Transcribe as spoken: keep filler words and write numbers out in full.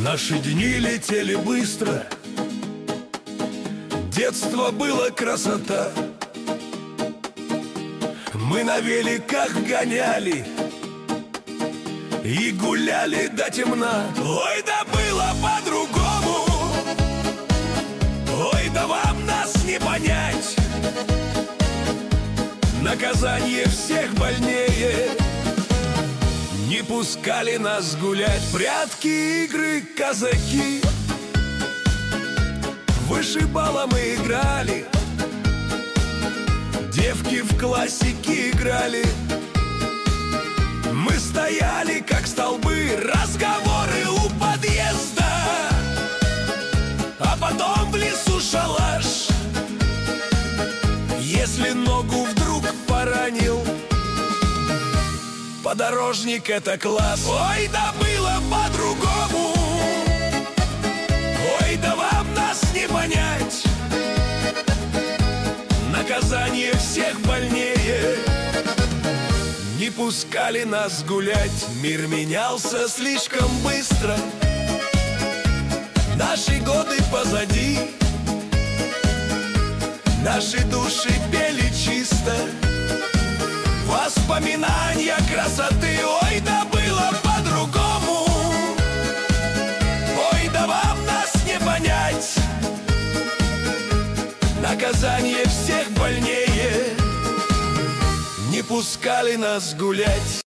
Наши дни летели быстро, детство было красота. Мы на великах гоняли и гуляли до темна. Ой, да было по-другому, ой, да вам нас не понять. Наказание всех больнее, не пускали нас гулять. Прятки, игры, казаки, вышибала мы играли, девки в классики играли. Мы стояли, как столбы, разговоры у подъезда, а потом в лесу шалаш. Если ногу вдруг поранил подорожник, это класс. Ой, да было по-другому, ой, да вам нас не понять. Наказание всех больнее, не пускали нас гулять. Мир менялся слишком быстро, наши годы позади. Наши души пели чисто воспоминания красоты. Ой, да было по-другому, ой, да вам нас не понять. Наказание всех больнее, не пускали нас гулять.